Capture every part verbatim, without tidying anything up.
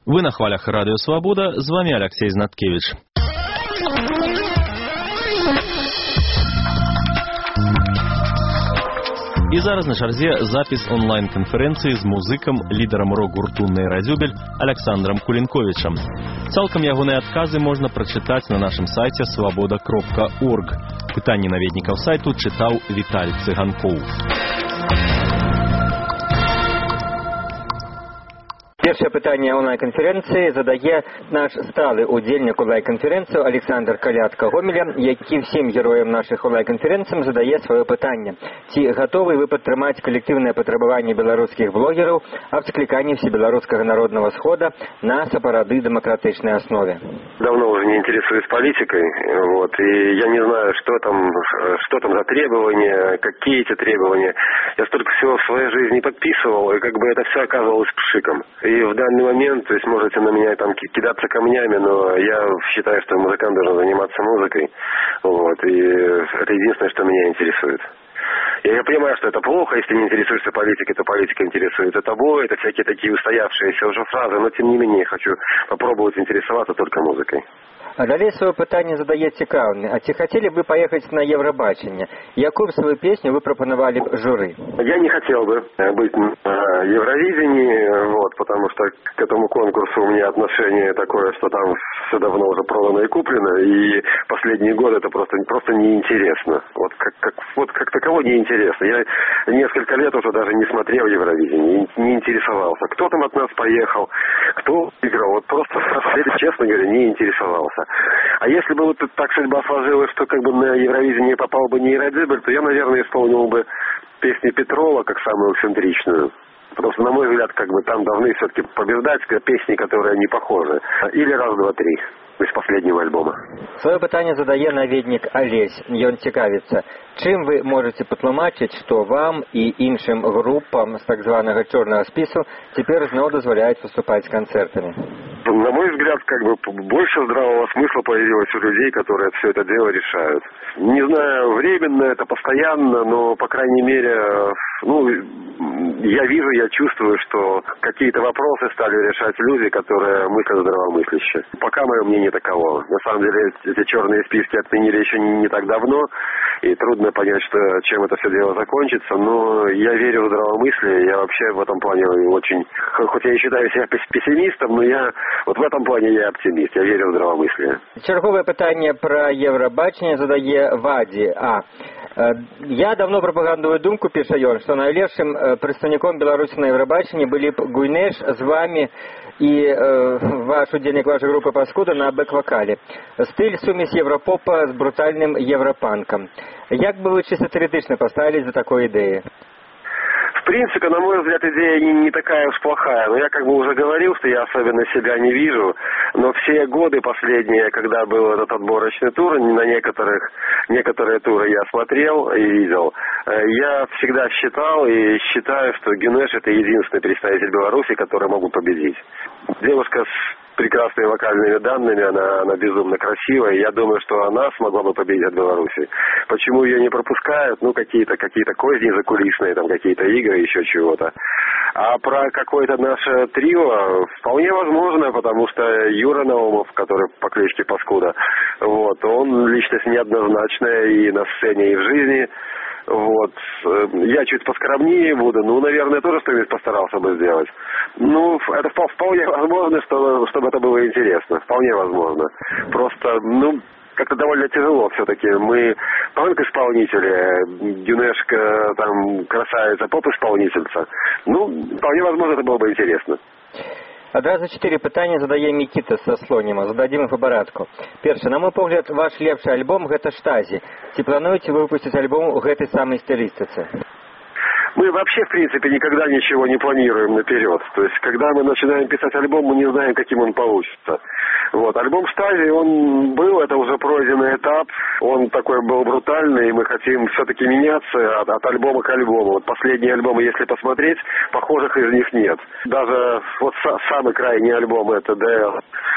Вы на хвалях Радио Свобода, з вами Алексей Знаткевич. І зараз на чарзе запис онлайн-канферэнцыі з музыкам, лідарам рок-гурту «Нейрадзюбель» Александром Кулінковичем. Цалкам ягоныя адказы можна прачытаць на нашым сайце свобода кропка орг. Пытанні наведнікаў сайту чытаў Віталь Цыганкоў. Першае пытанне онлайн-канферэнцыі задае наш сталы удзельнік онлайн-канферэнцыі Александр Калятка Гомеля, які всім героям нашых онлайн-канферэнцый задае сваё пытанне. Ці гатовы вы падтрымаць калектыўнае патрабаванне беларускіх блогераў аб скліканні всебеларускага народного схода на сапраўды дэмакратычнай аснове? Давно уже не интересуюсь политикой, вот, и я не знаю, что там, что там за требования, какие эти требования. Я столько всего в своей жизни подписывал, и как бы это все оказывалось пшиком. И в данный момент, то есть можете на меня там кидаться камнями, но я считаю, что музыкант должен заниматься музыкой, вот, и это единственное, что меня интересует. Я понимаю, что это плохо, если не интересуешься политикой, то политика интересуется тобой, это всякие такие устоявшиеся уже фразы, но тем не менее я хочу попробовать интересоваться только музыкой. А далее свое пытанне задае цікаўны. А ці хотели бы поехать на Евробачение? Якую свою песню вы пропоновали жюри? Я не хотел бы быть на Евровидении, вот, потому что к этому конкурсу у меня отношение такое, что там все давно уже продано и куплено, и последние годы это просто, просто неинтересно. Вот как, как, вот как таково неинтересно. Я несколько лет уже даже не смотрел Евровидение, не интересовался. Кто там от нас поехал, кто играл. Вот просто, честно говоря, не интересовался. А если бы вот так судьба сложилась, что как бы на Евровидение попал бы не «Нейрадзюбель», то я, наверное, исполнил бы песню Петрова как самую эксцентричную. Потому что, на мой взгляд, как бы там должны все-таки побеждать песни, которые не похожи. Или «Раз, два, три» из последнего альбома. Свое пытанне задае наведнік Алесь. Ён цікавіцца, чым вы можете патлумачыць, што вам і іншым группам з так званага чорнага спісу цяпер зноў дазваляюць выступаць с концертами? На мой взгляд, как бы больше здравого смысла появилось у людей, которые все это дело решают. Не знаю, временно это, постоянно, но, по крайней мере, ну, я вижу, я чувствую, что какие-то вопросы стали решать люди, которые мыслят здравомысляще. Пока мое мнение таково. На самом деле, эти черные списки отменили еще не, не так давно, и трудно понять, что, чем это все дело закончится, но я верю в здравомыслие, я вообще в этом плане очень, хоть я и считаю себя пессимистом, но я вот в этом плане я оптимист, я верю в здравомыслие. Черговое пытанне про Евробачение задае Вади. А. Я давно прапагандую думку, піша ён, што найлепшым прадстаўніком Беларусі на Евробаченні былі б Гуйнэш з вами і э, ваш удзельнік вашай групы Паскуда на бэк-вакале. Стыль сумесь еврапопа з брутальным европанком. Як бы вы чисто теоретично поставились за такой идеей? В принципе, на мой взгляд, идея не, не такая уж плохая. Но я как бы уже говорил, что я особенно себя не вижу. Но все годы последние, когда был этот отборочный тур, на некоторых, некоторые туры я смотрел и видел, я всегда считал и считаю, что Гюнеш — это единственный представитель Беларуси, который могут победить. Девушка с прекрасными вокальными данными, она, она безумно красивая, и я думаю, что она смогла бы победить от Беларуси. Почему ее не пропускают? Ну, какие-то какие-то козни закулисные, там какие-то игры, еще чего-то. А про какое-то наше трио вполне возможно, потому что Юра Наумов, который по кличке Паскуда, вот, он личность неоднозначная и на сцене, и в жизни. Вот. Я чуть поскромнее буду, ну, наверное, тоже что-нибудь постарался бы сделать. Ну, это вполне возможно, что, чтобы это было интересно. Вполне возможно. Просто, ну, как-то довольно тяжело все-таки. Мы панк-исполнители, Гюнешка, там, красавица, поп-исполнительница. Ну, вполне возможно, это было бы интересно. Адразу чатыры пытання задае Мікіта са Слоніма. Зададзім іх па парадку. Першы, на мой погляд, ваш лепшы альбом гэта «Штазі». Ці плануеце вы выпусціць альбом у гэтай самай стылістыцы? Мы вообще, в принципе, никогда ничего не планируем наперед. То есть, когда мы начинаем писать альбом, мы не знаем, каким он получится. Вот. Альбом «Штази», он был, это уже пройденный этап. Он такой был брутальный, и мы хотим все-таки меняться от, от альбома к альбому. Вот последние альбомы, если посмотреть, похожих из них нет. Даже вот са- самый крайний альбом, это ди эл,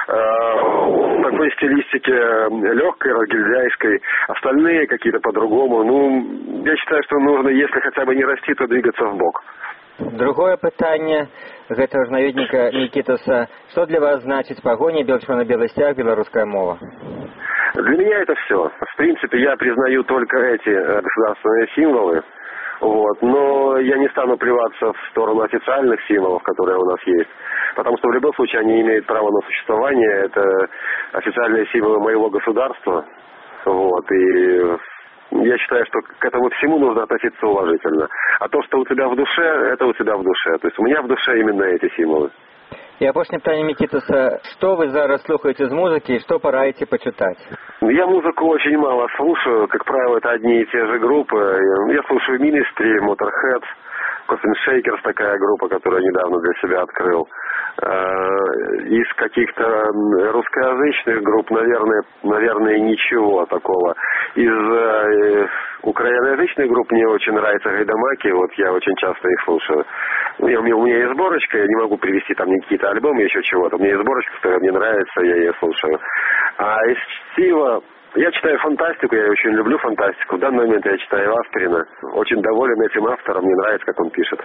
э, такой стилистике легкой, разгильдяйской. Остальные какие-то по-другому. Ну, я считаю, что нужно, если хотя бы не расти, то двигаться в бок. Другое пытанне гэтага ж наведніка Мікітаса. Что для вас значит погоня бело-черно-белый стяг, белорусская мова? Для меня это все. В принципе, я признаю только эти государственные символы. Вот. Но я не стану плеваться в сторону официальных символов, которые у нас есть. Потому что в любом случае они имеют право на существование. Это официальные символы моего государства. Вот. И я считаю, что к этому всему нужно относиться уважительно. А то, что у тебя в душе, это у тебя в душе. То есть у меня в душе именно эти символы. И апошняе пытанне Микитаса. Что вы зараз слухаете из музыки и что пораите почитать? Я музыку очень мало слушаю. Как правило, это одни и те же группы. Я слушаю Ministry, Motorhead, Coffin Shakers, такая группа, которую я недавно для себя открыл. Из каких-то русскоязычных групп, наверное, наверное, ничего такого. Из э, украиноязычных групп мне очень нравятся Гайдамаки, вот я очень часто их слушаю. У меня, у меня есть сборочка, я не могу привести там ни какие-то альбомы, еще чего-то. У меня есть сборочка, которая мне нравится, я ее слушаю. А из чтива я читаю фантастику, я очень люблю фантастику. В данный момент я читаю Аспирина. Очень доволен этим автором, мне нравится, как он пишет.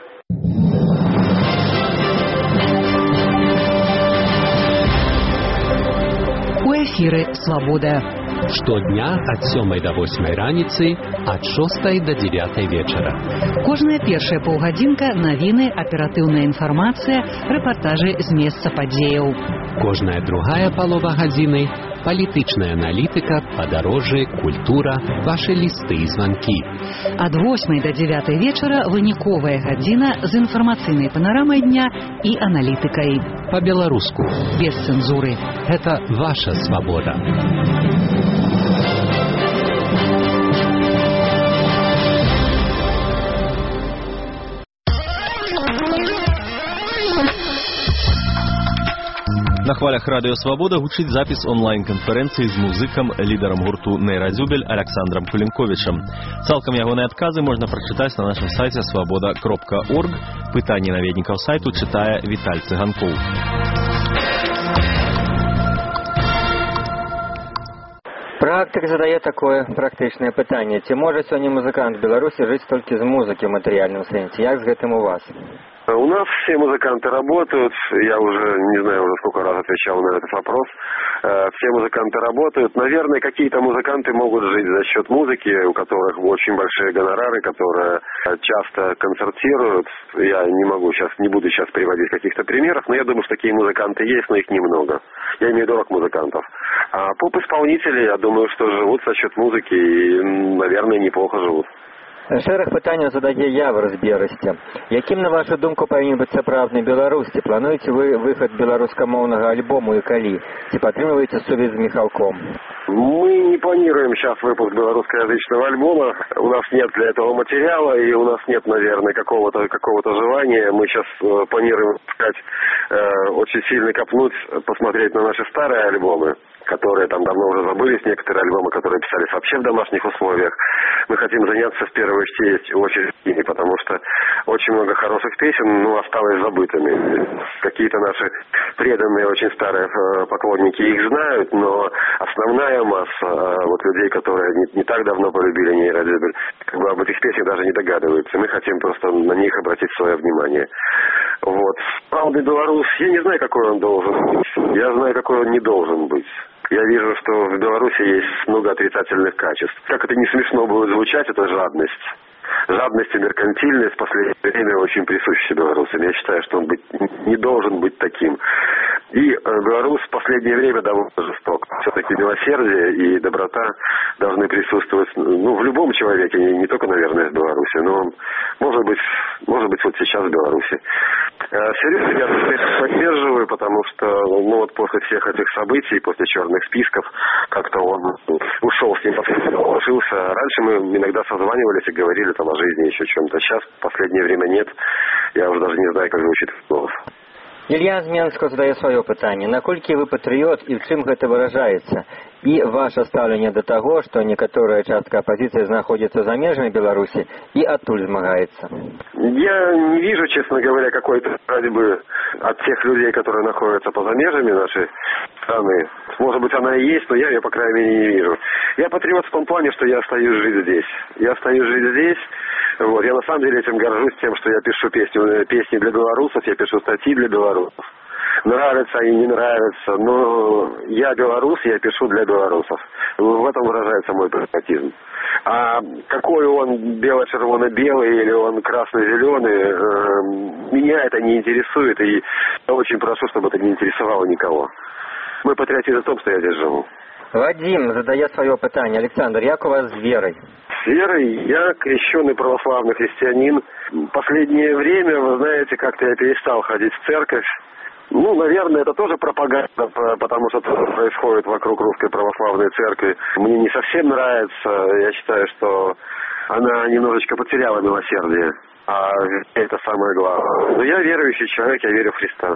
У эфіры «Свабода». Штодня ад сёмай да восьмай раніцы, ад шостай да дзевятай вечара. Кожная першая паўгадзінка навіны, аператыўная інфармацыя, рэпартажы з месца падзеяў. Кожная другая палова гадзіны – палітычная аналітыка, падарожжы, культура, вашы лісты і званкі. Ад восьмай да дзевятай вечара выніковая гадзіна з інфармацыйнай панарамай дня і аналітыкай. Па-беларуску. Без цэнзуры. Гэта ваша свабода. На хвалях радыё «Свабода» гучыць запіс онлайн-канферэнцыі з музыкам, лідарам гурту «Нейрадзюбель» Александром Кулінковічам. Цалкам ягоныя адказы можна прачытаць на нашым сайце свабода кропка орг. Пытанні наведнікаў сайту чытае Віталь Цыганкоў. Практик задает такое практичное пытанне. Ці можа сёння музыкант в Беларуси жить только из музыки в материальном сенсе? Як с гэтым у вас? У нас все музыканты работают. Я уже, не знаю, уже сколько раз отвечал на этот вопрос. Все музыканты работают. Наверное, какие-то музыканты могут жить за счет музыки, у которых очень большие гонорары, которые часто концертируют. Я не могу сейчас, не буду сейчас приводить каких-то примеров, но я думаю, что такие музыканты есть, но их немного. Я имею в виду рок-музыкантов. А поп-исполнители, я думаю, что живут за счет музыки и, наверное, неплохо живут. Шэраг пытанняў задае Явор з Берасці. Якім, на вашу думку, павінен быць сапраўдны Беларусь? Ці плануеце вы выхад беларускамоўнага альбому і калі? Ці падтрымліваеце сувязь з Михалком? Мы не планируем сейчас выпуск белорусскоязычного альбома. У нас нет для этого материала, и у нас нет, наверное, какого-то какого-то желания. Мы сейчас э, планируем, сказать, э, очень сильно копнуть, посмотреть на наши старые альбомы, которые там давно уже забылись, некоторые альбомы, которые писались вообще в домашних условиях. Мы хотим заняться в первую очередь ими, потому что очень много хороших песен, ну, осталось забытыми. Какие-то наши преданные, очень старые поклонники их знают, но основная масса вот людей, которые не, не так давно полюбили Нейрадзюбель, как бы об этих песнях даже не догадываются. Мы хотим просто на них обратить свое внимание. Вот. Правда, Беларусь, я не знаю, какой он должен быть. Я знаю, какой он не должен быть. Я вижу, что в Беларуси есть много отрицательных качеств. Как это не смешно будет звучать, это жадность. Жадность и меркантильность в последнее время очень присущи белорусам. Я считаю, что он быть, не должен быть таким. И э, белорус в последнее время довольно жесток. Все-таки милосердие и доброта должны присутствовать, ну, в любом человеке, не, не только, наверное, в Беларуси, но, может быть, может быть, вот сейчас в Беларуси. Э, Серьезно, я поддерживаю, потому что, ну, вот после всех этих событий, после черных списков, как-то он ушел с ним, положился. Раньше мы иногда созванивались и говорили там о жизни, еще чем-то. Сейчас в последнее время нет. Я уже даже не знаю, как звучит голос. Ілья з Менска задае сваё пытанне. Наколькі вы патрыёт і ў чым гэта выражаецца? І ваше стаўленне да таго, што некаторая частка апозіцыі знаходзіцца за межамі Беларусі і адтуль змагаецца? Я не вижу, честно говоря, какой-то просьбы от тех людей, которые находятся поза межами нашей страны. Может быть, она и есть, но я ее, по крайней мере, не вижу. Я патриот в том плане, что я остаюсь жить здесь. Я остаюсь жить здесь. Вот. Я на самом деле этим горжусь тем, что я пишу песни, песни для белорусов, я пишу статьи для белорусов. Нравятся они, не нравятся, но я белорус, я пишу для белорусов. В этом выражается мой патриотизм. А какой он бело-червоно-белый или он красно-зеленый, э, меня это не интересует, и я очень прошу, чтобы это не интересовало никого. Мой патриотизм в том, что я здесь живу. Вадим задае свое питание. Александр, як у вас с верой? С верой я крещеный православный христианин. Последнее время, вы знаете, как-то я перестал ходить в церковь. Ну, наверное, это тоже пропаганда, потому что то, что происходит вокруг Русской Православной Церкви, мне не совсем нравится. Я считаю, что она немножечко потеряла милосердие, а это самое главное. Но я верующий человек, я верю в Христа.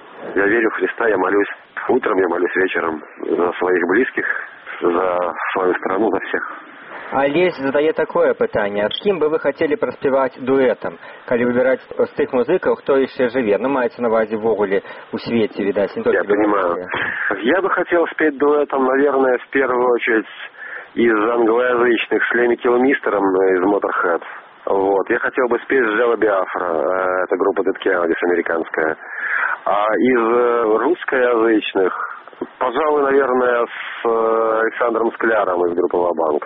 Я верю в Христа, я молюсь утром, я молюсь вечером за своих близких, за свою страну, за всех. Олесь задае такое питание. З ким бы вы хотели проспевать дуэтом, коли выбирать з тих музиков, кто еще живет? Ну, мається на увазі вогуле у свете, видать, не только... Я понимаю. Я бы хотел спеть дуэтом, наверное, в первую очередь из англоязычных с Леми Килмистером из Motorhead. Вот. Я хотел бы спеть с Джелла Биафра, это группа Dead Kennedys американская. А из русскоязычных, пожалуй, наверное, с Александром Скляром из группы Ва-Банк.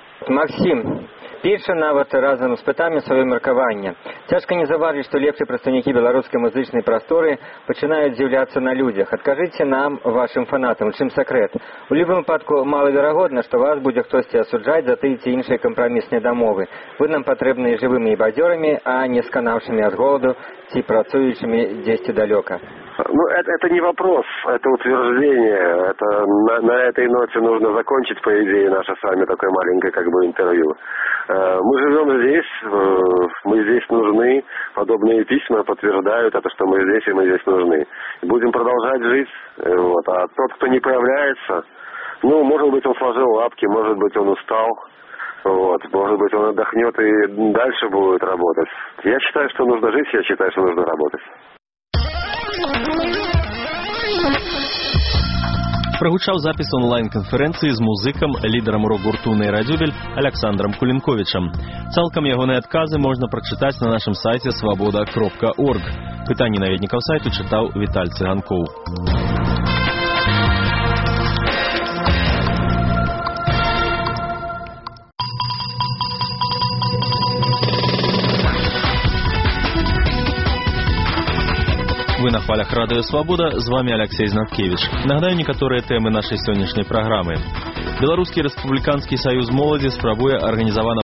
Максим, пише нават разом з пытамі сваё меркаванне. Цяжка не заўважыць, што лепшыя прадстаўнікі беларускай музычнай прасторы пачынаюць з'яўляцца на людзях. Адкажыце нам, вашым фанатам, чым сакрэт? У любым выпадку малаверагодна, што вас будзе хтосьці асуджаць за тыя ці іншыя кампрамісныя дамовы. Вы нам патрэбны жывымі і бадзёрамі, а не сканаўшымі ад голаду ці працуючымі дзесьці далёка. Ну, это, это не вопрос, это утверждение. Это на, на этой ноте нужно закончить, по идее, наше с вами такое маленькое как бы интервью. Мы живем здесь, мы здесь нужны. Подобные письма подтверждают это, что мы здесь и мы здесь нужны. Будем продолжать жить. Вот. А тот, кто не появляется, ну, может быть, он сложил лапки, может быть, он устал. Вот. Может быть, он отдохнет и дальше будет работать. Я считаю, что нужно жить, я считаю, что нужно работать. Прагучаў запіс онлайн-канферэнцыі з музыкам, лідарам рок-гурту «Нейрадзюбель» Александром Кулінковічам. Цалкам ягоныя адказы можна прачытаць на нашым сайце свабода кропка орг. Пытанні наведнікаў сайту чытаў Віталь Цыганкоў. Вы на хвалях радыё «Свабода», з вами Алексей Знаткевич. Нагадаю некаторыя тэмы нашай сённяшняй праграмы. Беларускі рэспубліканскі саюз моладзі спрабуе арганізавана